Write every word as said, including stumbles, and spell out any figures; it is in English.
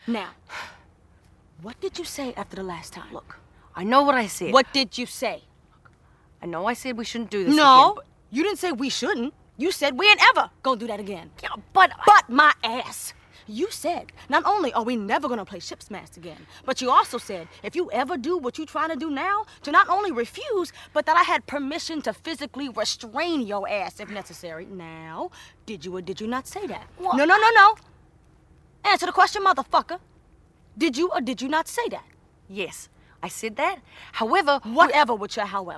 Now, what did you say after the last time? Look, I know what I said. What did you say? I know I said we shouldn't do this No, again, but... you didn't say we shouldn't. You said we ain't ever gonna do that again. Yeah, but... I... But my ass. You said, not only are we never gonna play ship smash again, but you also said, if you ever do what you trying to do now, to not only refuse, but that I had permission to physically restrain your ass if necessary. Now, did you or did you not say that? What? No, no, no, no. Answer the question, motherfucker. Did you or did you not say that? Yes, I said that. However... Whatever with your however.